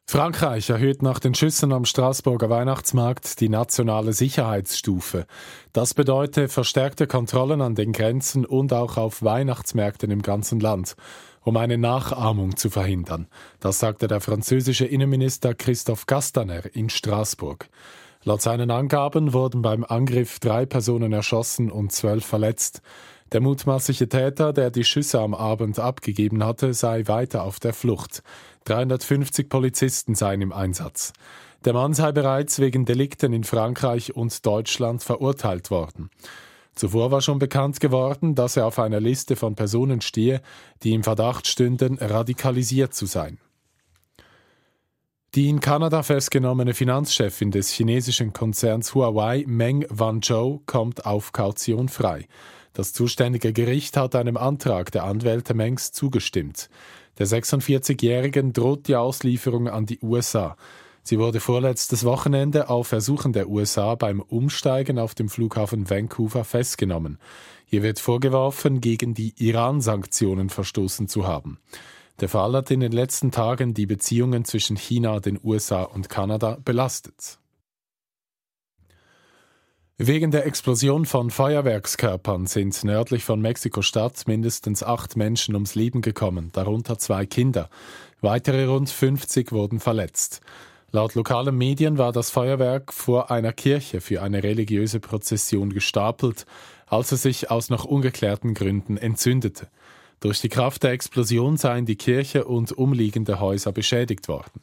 Frankreich erhöht nach den Schüssen am Straßburger Weihnachtsmarkt die nationale Sicherheitsstufe. Das bedeutet verstärkte Kontrollen an den Grenzen und auch auf Weihnachtsmärkten im ganzen Land, um eine Nachahmung zu verhindern. Das sagte der französische Innenminister Christophe Castaner in Straßburg. Laut seinen Angaben wurden beim Angriff 3 Personen erschossen und 12 verletzt. Der mutmaßliche Täter, der die Schüsse am Abend abgegeben hatte, sei weiter auf der Flucht. 350 Polizisten seien im Einsatz. Der Mann sei bereits wegen Delikten in Frankreich und Deutschland verurteilt worden. Zuvor war schon bekannt geworden, dass er auf einer Liste von Personen stehe, die im Verdacht stünden, radikalisiert zu sein. Die in Kanada festgenommene Finanzchefin des chinesischen Konzerns Huawei, Meng Wanzhou, kommt auf Kaution frei. Das zuständige Gericht hat einem Antrag der Anwälte Mengs zugestimmt. Der 46-Jährigen droht die Auslieferung an die USA. Sie wurde vorletztes Wochenende auf Ersuchen der USA beim Umsteigen auf dem Flughafen Vancouver festgenommen. Ihr wird vorgeworfen, gegen die Iran-Sanktionen verstoßen zu haben. Der Fall hat in den letzten Tagen die Beziehungen zwischen China, den USA und Kanada belastet. Wegen der Explosion von Feuerwerkskörpern sind nördlich von Mexiko-Stadt mindestens 8 Menschen ums Leben gekommen, darunter 2 Kinder. Weitere rund 50 wurden verletzt. Laut lokalen Medien war das Feuerwerk vor einer Kirche für eine religiöse Prozession gestapelt, als es sich aus noch ungeklärten Gründen entzündete. Durch die Kraft der Explosion seien die Kirche und umliegende Häuser beschädigt worden.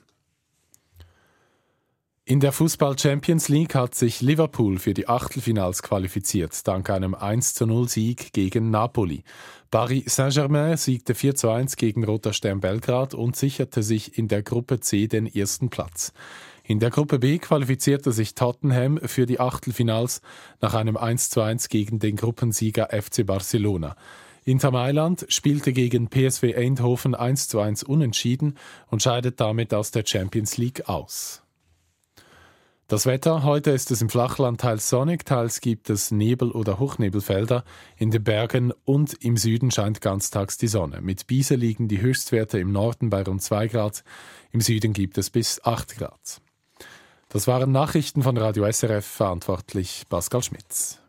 In der Fußball-Champions League hat sich Liverpool für die Achtelfinals qualifiziert, dank einem 1:0-Sieg gegen Napoli. Paris Saint-Germain siegte 4:1 gegen Roter Stern Belgrad und sicherte sich in der Gruppe C den ersten Platz. In der Gruppe B qualifizierte sich Tottenham für die Achtelfinals nach einem 1:1 gegen den Gruppensieger FC Barcelona. Inter Mailand spielte gegen PSV Eindhoven 1:1 unentschieden und scheidet damit aus der Champions League aus. Das Wetter: Heute ist es im Flachland teils sonnig, teils gibt es Nebel- oder Hochnebelfelder. In den Bergen und im Süden scheint ganztags die Sonne. Mit Biese liegen die Höchstwerte im Norden bei rund 2 Grad, im Süden gibt es bis 8 Grad. Das waren Nachrichten von Radio SRF, verantwortlich Pascal Schmitz.